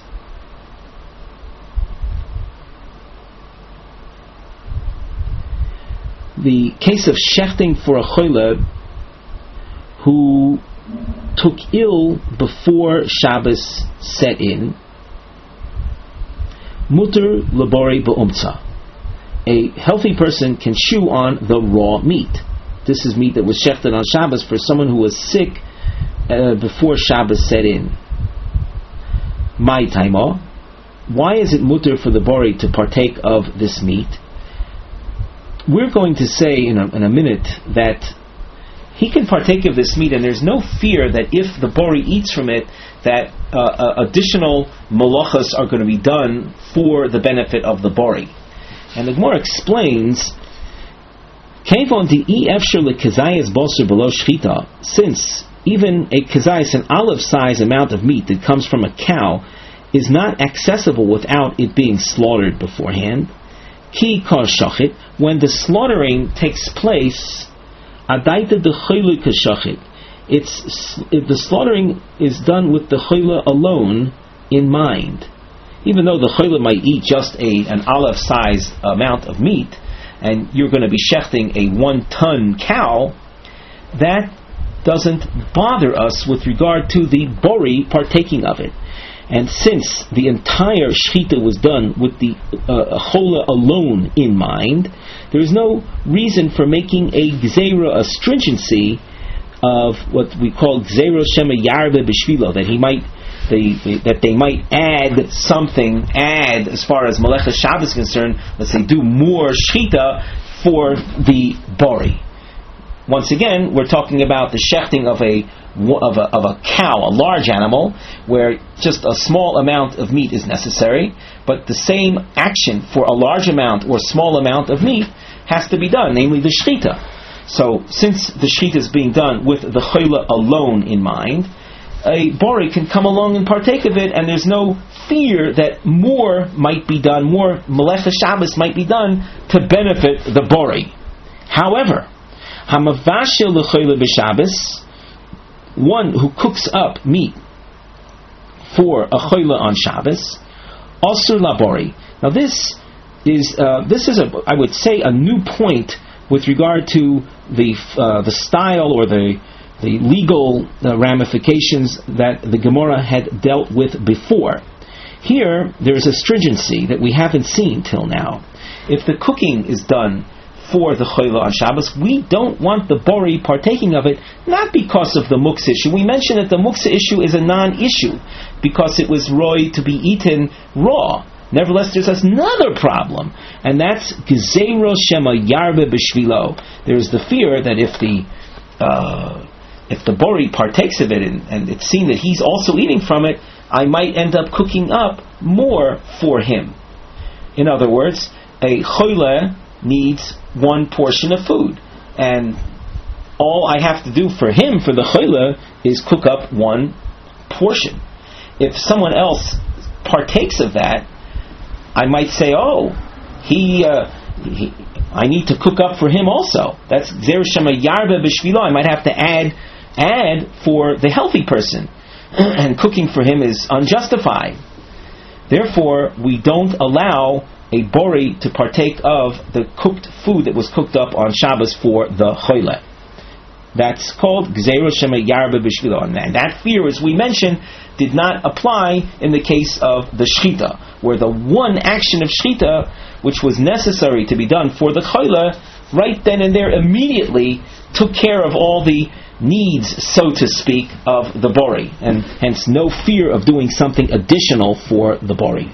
The case of shechting for a choila who took ill before Shabbos set in, muter labori ba'umtza. A healthy person can chew on the raw meat. This is meat that was shechted on Shabbos for someone who was sick uh, before Shabbos set in. My taima. Why is it muter for the bori to partake of this meat? We're going to say in a, in a minute that he can partake of this meat, and there's no fear that if the bori eats from it, that uh, uh, additional malachas are going to be done for the benefit of the bori. And the Gemara explains, since even a kazayas, an olive-size amount of meat that comes from a cow, is not accessible without it being slaughtered beforehand, ki kar shachit, when the slaughtering takes place, adaita de chayla kashachit, it's if the slaughtering is done with the chayla alone in mind. Even though the chayla might eat just a an olive size amount of meat, and you're going to be shechting a one ton cow, that doesn't bother us with regard to the bori partaking of it. And since the entire shechita was done with the uh, chola alone in mind, there is no reason for making a gzeira, a stringency of what we call gzeira shema yarbe b'shvilo, that he might, they, they, that they might add something, add as far as Melechas Shabbos is concerned, let's say do more shechita for the bori. Once again, we're talking about the shechting of a Of a, of a cow, a large animal, where just a small amount of meat is necessary, but the same action for a large amount or small amount of meat has to be done, namely the shechita. So, since the shechita is being done with the chayla alone in mind, a bori can come along and partake of it, and there's no fear that more might be done, more Melechas Shabbos might be done to benefit the bori. However, hamavashel l'chayla b'Shabbos, one who cooks up meat for a choila on Shabbos, asur labori. Now this is uh, this is a I would say a new point with regard to the uh, the style or the the legal uh, ramifications that the Gemara had dealt with before. Here there is a stringency that we haven't seen till now. If the cooking is done for the choila on Shabbos, we don't want the bori partaking of it, not because of the muksa issue. We mentioned that the muksa issue is a non-issue because it was roy to be eaten raw. Nevertheless, there's another problem, and that's gezeiro shema yarbe b'shvilo. There's the fear that if the uh, if the bori partakes of it, and, and it's seen that he's also eating from it, I might end up cooking up more for him. In other words, a choila needs one portion of food, and all I have to do for him, for the choila, is cook up one portion. If someone else partakes of that, I might say, oh, he, uh, he I need to cook up for him also. That's Zer Shema Yarba B'Shvilo. I might have to add add for the healthy person. and cooking for him is unjustified. Therefore, we don't allow a bori to partake of the cooked food that was cooked up on Shabbos for the choyle. That's called Gzeiro Shema Yarba B'Shvilo. And that fear, as we mentioned, did not apply in the case of the Shchita, where the one action of Shchita, which was necessary to be done for the choyle, right then and there immediately took care of all the needs, so to speak, of the bori, and hence no fear of doing something additional for the bori.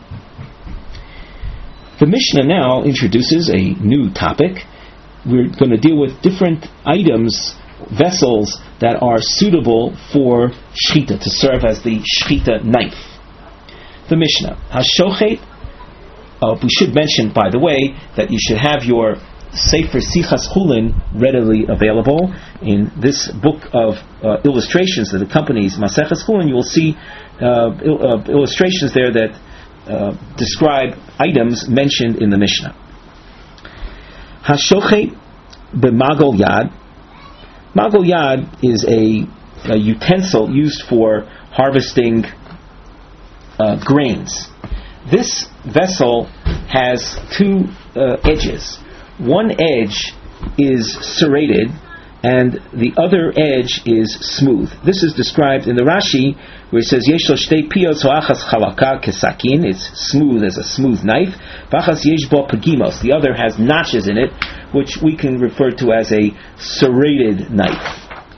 The Mishnah now introduces a new topic. We're going to deal with different items, vessels, that are suitable for shchita, to serve as the shchita knife. The Mishnah, Hashochet. Uh, we should mention, by the way, that you should have your Sefer Sichas Chulin readily available. In this book of uh, illustrations that accompanies Maseches Chulin, you will see uh, il- uh, illustrations there that uh, describe items mentioned in the Mishnah. Hashochet b'magol yad. Magol yad is a, a utensil used for harvesting uh, grains. This vessel has two uh, edges. One edge is serrated and the other edge is smooth. This is described in the Rashi, where it says yesh lo shtei piyos ho'achas chalaka kesakin. It's smooth as a smooth knife. V'achas yesh bo pagimos. The other has notches in it, which we can refer to as a serrated knife.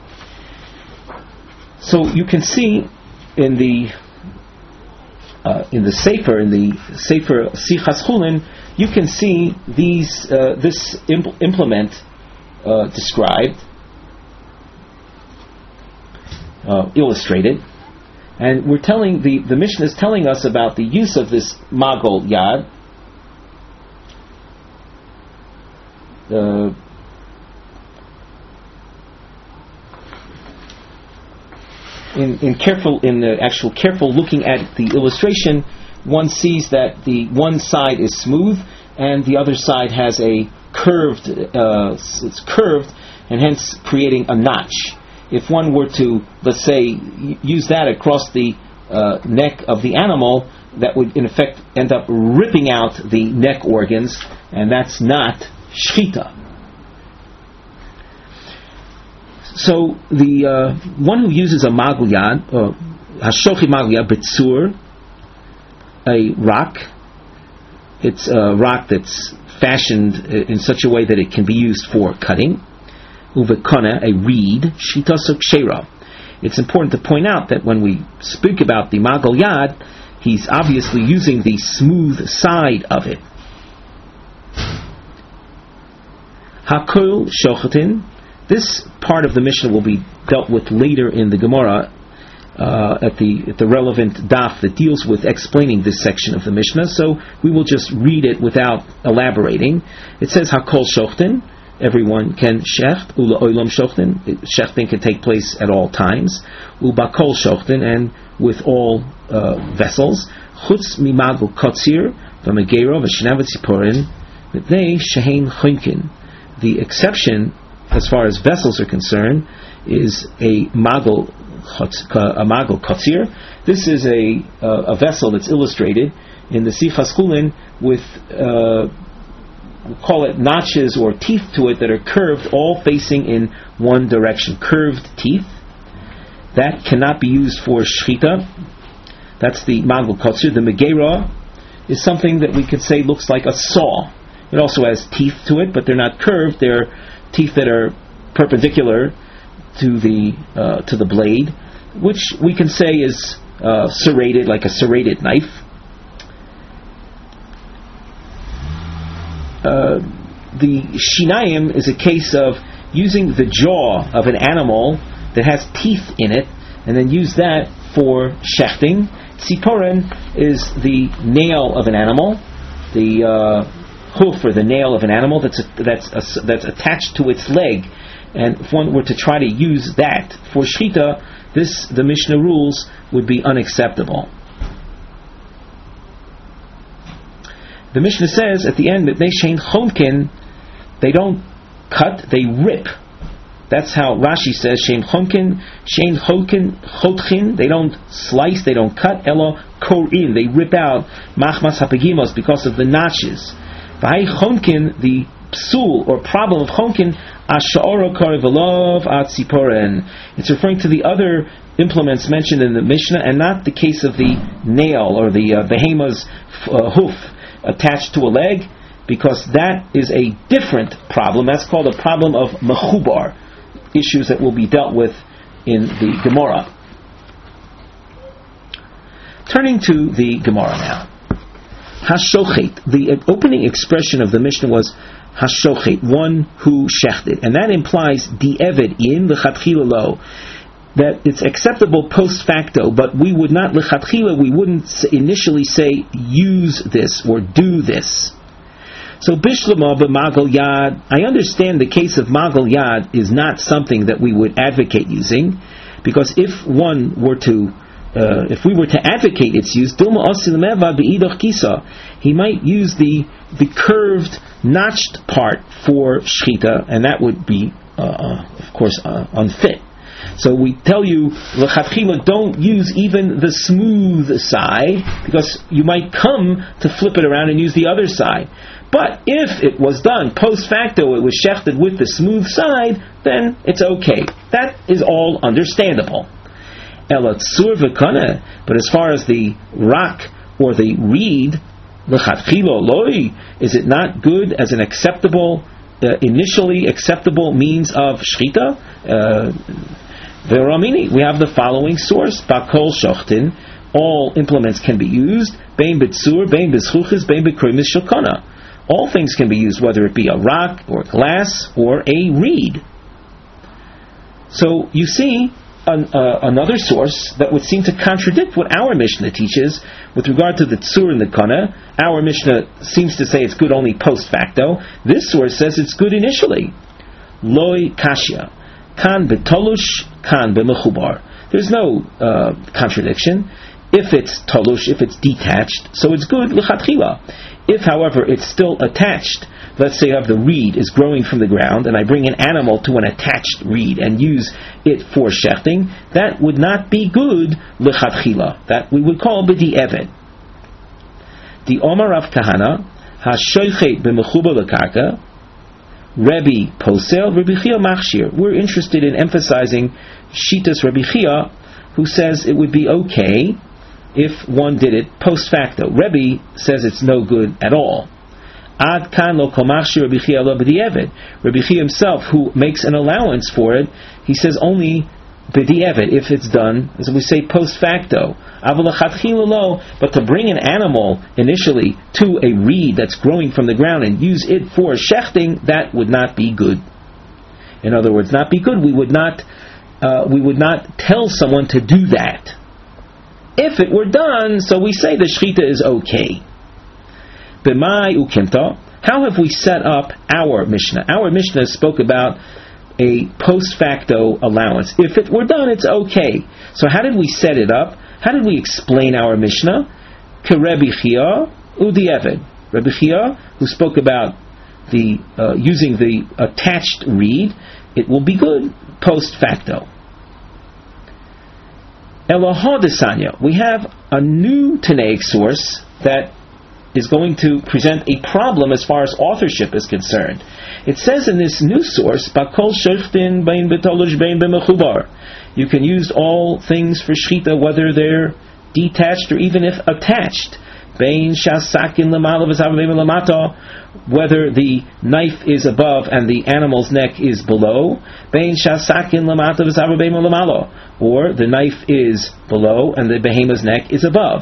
So you can see in the uh, in the Sefer, in the Sefer Sichas Chulin, you can see these uh, this impl- implement uh, described, uh, illustrated, and we're telling the the Mishnah is telling us about the use of this magol yad. Uh, in, in careful, in the actual careful looking at the illustration, one sees that the one side is smooth and the other side has a curved, uh, it's curved, and hence creating a notch. If one were to, let's say, use that across the uh, neck of the animal, that would in effect end up ripping out the neck organs, and that's not shchita. So the uh, one who uses a magul yad, or hashochi magul yad b'tzur, a rock, it's a rock that's fashioned in such a way that it can be used for cutting. Uvekona, a reed, shitasuk sheira. It's important to point out that when we speak about the magul yad, he's obviously using the smooth side of it. Hakol shochatin. This part of the Mishnah will be dealt with later in the Gemara uh, at the at the relevant daf that deals with explaining this section of the Mishnah. So we will just read it without elaborating. It says Hakol shochatin. Everyone can shecht. Ula oilam shochatin. Shechting can take place at all times. Ubakol shochatin, and with all uh, vessels. Chutz mimagul kotzir v'megero v'shnavet ziporin v'nei shehein chunkin. The exception, as far as vessels are concerned, is a magul a magul kotzir. This is a uh, a vessel that's illustrated in the Sichas Chulin with uh, we call it notches or teeth to it that are curved, all facing in one direction. Curved teeth that cannot be used for shchita. That's the magul kotzir. The megera is something that we could say looks like a saw. It also has teeth to it, but they're not curved. They're teeth that are perpendicular to the uh, to the blade, which we can say is uh, serrated, like a serrated knife. Uh, the shinayim is a case of using the jaw of an animal that has teeth in it, and then use that for shechting. Tziporin is the nail of an animal, the uh, hoof or the nail of an animal that's a, that's a, that's attached to its leg, and if one were to try to use that for shchita, this the Mishnah rules would be unacceptable. The Mishnah says at the end that they shein chonkin, they don't cut, they rip. That's how Rashi says, Shein chonkin, shein chotkin, chotchin, they don't slice, they don't cut, elo korin, they rip out machmas hapegimos because of the notches. V'hai chonkin, the psul or problem of chonkin, asha'ora karevelov at tziporen. It's referring to the other implements mentioned in the Mishnah, and not the case of the nail or the uh, behemoth's uh, hoof attached to a leg, because that is a different problem. That's called a problem of mechubar, issues that will be dealt with in the Gemara. Turning to the Gemara now. Hashochet, the opening expression of the Mishnah was Hashochet, one who shechted, and that implies di'evid in l'chatchila lo, that it's acceptable post facto, but we would not l'chatchila, we wouldn't initially say use this or do this. So bishlama b'magal yad, I understand the case of magal yad is not something that we would advocate using, because if one were to Uh, if we were to advocate its use, he might use the the curved, notched part for shchita, and that would be, uh, uh, of course, uh, unfit. So we tell you, l'chatchila, don't use even the smooth side, because you might come to flip it around and use the other side. But if it was done post facto, it was shechted with the smooth side, then it's okay. That is all understandable. But as far as the rock or the reed, is it not good as an acceptable, uh, initially acceptable means of shchita? Uh, we have the following source: Bakol shochtin, all implements can be used. Bein b'tzur, bein b'schuchis, bein b'krimis shulkana. All things can be used, whether it be a rock or glass or a reed. So you see. An, uh, another source that would seem to contradict what our Mishnah teaches with regard to the tzur and the kana. Our Mishnah seems to say it's good only post facto. This source says it's good initially. Loi kashya, kan betolush, kan bemechubar. There's no uh, contradiction. If it's tolush, if it's detached, so it's good l'chatchila. If, however, it's still attached, let's say I have the reed is growing from the ground, and I bring an animal to an attached reed and use it for shechting, that would not be good l'chatchila. That we would call b'di'eved. The Omar Rav Kahana hashoichet b'mechuba l'karka, Rebbe posel, Rebbe Chia machshir. We're interested in emphasizing Shitas Rebbe Chia, who says it would be okay if one did it post facto. Rebbe says it's no good at all. Ad kan lo komachshir Rebbe Chia lo b'di'eved. Rebbe Chia himself, who makes an allowance for it, he says only b'di'eved, if it's done, as we say, post facto. But to bring an animal initially to a reed that's growing from the ground and use it for shechting, that would not be good. In other words, not be good. We would not, uh, we would not tell someone to do that. If it were done, so we say the shechita is okay. B'mai ukimta, how have we set up our Mishnah? Our Mishnah spoke about a post facto allowance. If it were done, it's okay. So how did we set it up? How did we explain our Mishnah? Ke Rebbe Chia u'di'eved. Rebbe Chia, who spoke about the uh, using the attached reed, it will be good post facto. Eloha desanya. We have a new Tanaic source that is going to present a problem as far as authorship is concerned. It says in this new source, Bakol shochtin bein betolush bein b'mechubar. You can use all things for shchita, whether they're detached or even if attached. Bein shasakin l'malav v'zavabeim l'mata, whether the knife is above and the animal's neck is below. Bein shasakin l'mata v'zavabeim l'malo, or the knife is below and the behemoth's neck is above.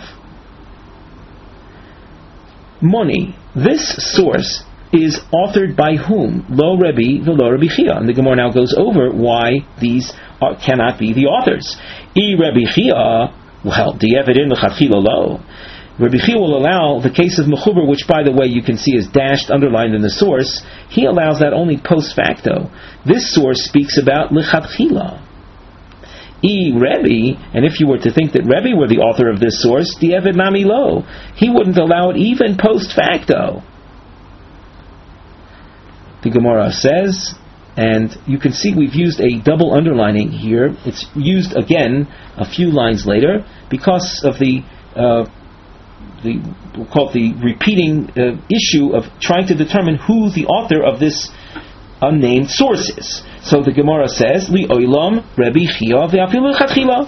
Moni, this source is authored by whom? Lo Rebbe v'lo Rebbe Chia. And the Gemara now goes over why these are, cannot be the authors. I Rebbe Chia, well, di'evedin l'chatchila lo. Rebbe Chia will allow the case of mechuber, which, by the way, you can see is dashed, underlined in the source. He allows that only post facto. This source speaks about l'chatchila. I Rebbe, and if you were to think that Rebbe were the author of this source, di'evid nami lo, he wouldn't allow it even post facto. The Gemara says, And you can see we've used a double underlining here. It's used again a few lines later because of the uh, the we'll call it the repeating uh, issue of trying to determine who the author of this unnamed source is. So the Gemara says, Li oilam Rabbi Chia ve'afilu lechatchila.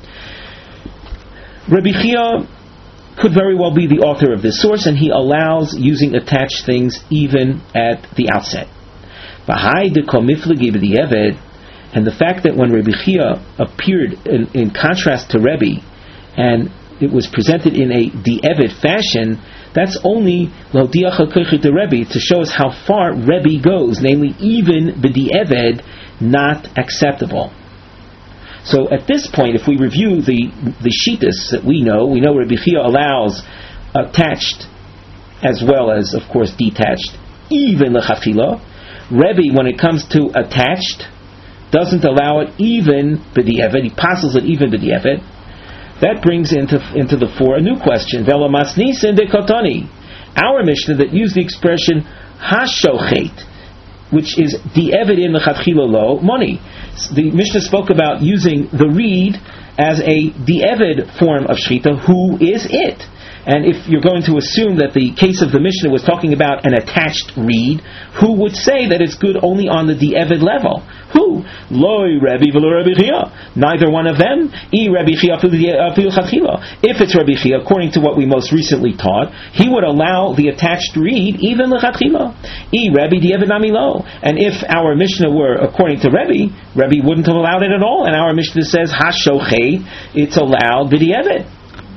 Rabbi Chia could very well be the author of this source, and he allows using attached things even at the outset. And the fact that when Rabbi Chia appeared in, in contrast to Rebbe, and it was presented in a di'evet fashion, that's only to Rebbe to show us how far Rebbe goes, namely even b'di'evet, not acceptable. So at this point, if we review the the shittas that we know, we know Rabbi Chia allows attached as well as, of course, detached, even lechatchila. Rebbe, when it comes to attached, doesn't allow it even b'di'evet. He passes it even b'di'evet. That brings into into the fore a new question. Vela masnisin dekotani. Our Mishnah that used the expression hashochet, which is di'evet in lechatchila lo money. The Mishnah spoke about using the reed as a di'evet form of shchita. Who is it? And if you're going to assume that the case of the Mishnah was talking about an attached reed, who would say that it's good only on the di'evet level? Who? Loi Rabbi v'lo Rabbi Chia. Neither one of them. I Rabbi Chia afilu chatchila. If it's Rabbi Chia, according to what we most recently taught, he would allow the attached reed even lechatchila. I Rabbi di'evet nami lo. And if our Mishnah were according to Rabbi, Rabbi wouldn't have allowed it at all. And our Mishnah says hashochet, it's allowed b'di'evet.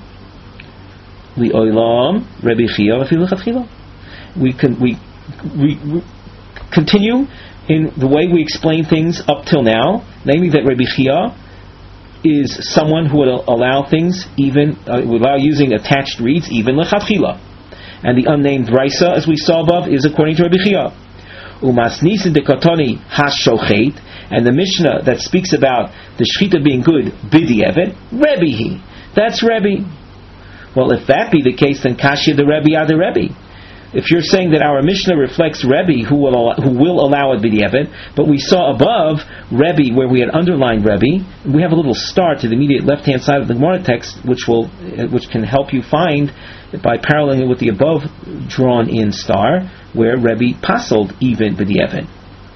We oilam Rabbi Chia afilu chatchila. We can we, we we continue in the way we explain things up till now, namely that Rabbi Chia is someone who would allow things even uh, would allow using attached reeds even lechatchila, and the unnamed Raisa, as we saw above, is according to Rabbi Chia. Umasnisin dekatoni hashochet, and the Mishnah that speaks about the shchita being good b'di'evet, Rebbe he. That's Rebbe. Well, if that be the case, then Kashya the Rebbe are the Rebbe. If you're saying that our Mishnah reflects Rebbe, who will allow, who will allow it b'di'evet, but we saw above Rebbe where we had underlined Rebbe, we have a little star to the immediate left-hand side of the Gemara text, which will, which can help you find by paralleling it with the above drawn-in star, where Rebbe pasoled even b'di'evet.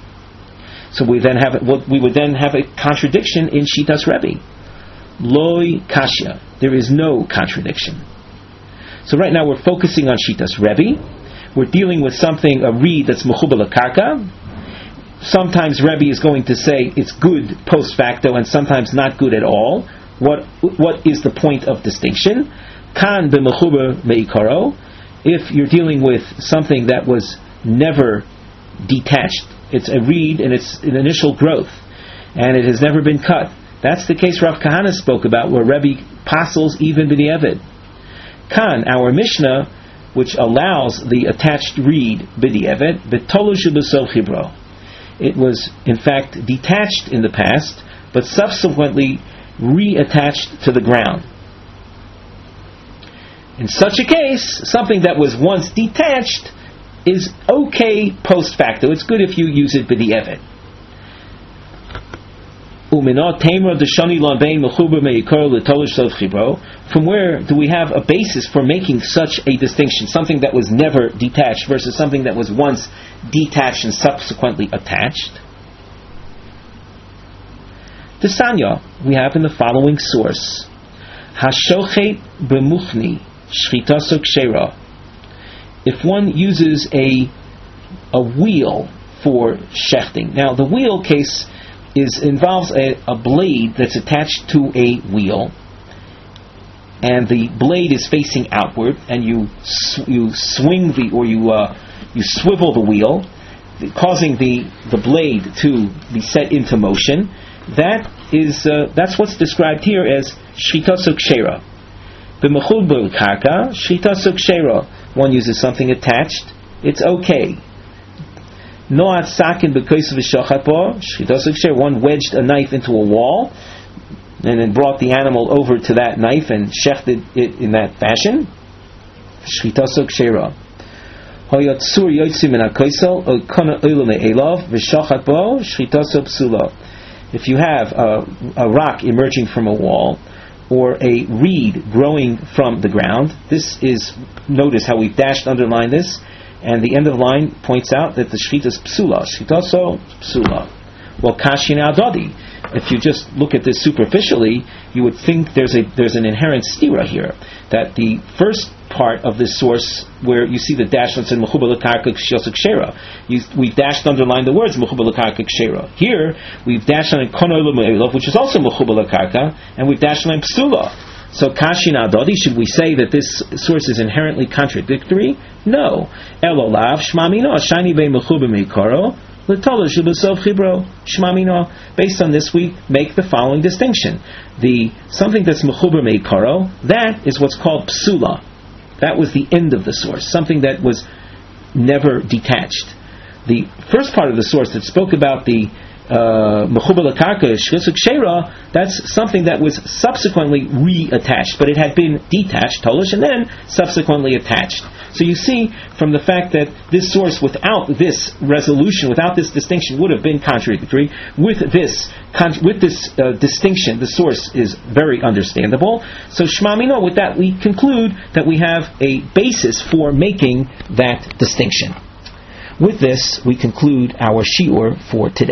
So we then have we would then have a contradiction in Shitas Rebbe. Loi Kashya. There is no contradiction. So right now we're focusing on Shitas Rebbe. We're dealing with something, a reed that's mechuba l'karka. Sometimes Rebbe is going to say it's good post facto and sometimes not good at all. What what is the point of distinction? Kan b'mechuba meikaro. If you're dealing with something that was never detached, it's a reed in its in initial growth, and it has never been cut. That's the case Rav Kahana spoke about, where Rebbe pasels even b'di'evet. Kan, our Mishnah, which allows the attached reed b'di'evet, b'tolu sheb'so chibro. It was, in fact, detached in the past, but subsequently reattached to the ground. In such a case, something that was once detached is okay post facto. It's good if you use it b'di'evet. From where do we have a basis for making such a distinction? Something that was never detached versus something that was once detached and subsequently attached? The Sanya we have in the following source: Hashochet b'muchni shchitaso kshera. If one uses a a wheel for shechting, now the wheel case is involves a, a blade that's attached to a wheel, and the blade is facing outward, and you sw- you swing the or you uh, you swivel the wheel, causing the the blade to be set into motion. That is uh, that's what's described here as shchitaso kshera. B'mechul b'karka shchitaso kshera. One uses something attached, it's okay. Noat sakin b'kois v'shochat bo shchitaso kshera. One wedged a knife into a wall and then brought the animal over to that knife and shechted it in that fashion. Shchitaso kshera. Hayatsur yotzi min hakoisel okana oila me'elav v'shachat bo shchitaso psula. If you have a, a rock emerging from a wall, or a reed growing from the ground, this is, notice how we've dashed underline this, and the end of the line points out that the shchita is psula. Shchitaso psula. Well, kashin adadi. If you just look at this superficially, you would think there's a there's an inherent stira here. That the first part of this source, where you see the dash that said mechuba l'karka k'shiyosuk shera, we've dashed underlined the words mechuba l'karka k'shera. Here we've dashed on kono l'me'elov, which is also mechuba l'karka, and we've dashed on psula. So kashin adodi, should we say that this source is inherently contradictory? No. Elolav shmamino shani be mechuba meikaro. Based on this, we make the following distinction: the something that's mechuber meikaro, that is what's called psula. That was the end of the source, something that was never detached. The first part of the source that spoke about the mechuber l'karka shchusuk shera, that's something that was subsequently reattached, but it had been detached, tolish, and then subsequently attached. So you see, from the fact that this source, without this resolution, without this distinction, would have been contradictory. With this, con- with this uh, distinction, the source is very understandable. So Shema Mino, with that, we conclude that we have a basis for making that distinction. With this, we conclude our shiur for today.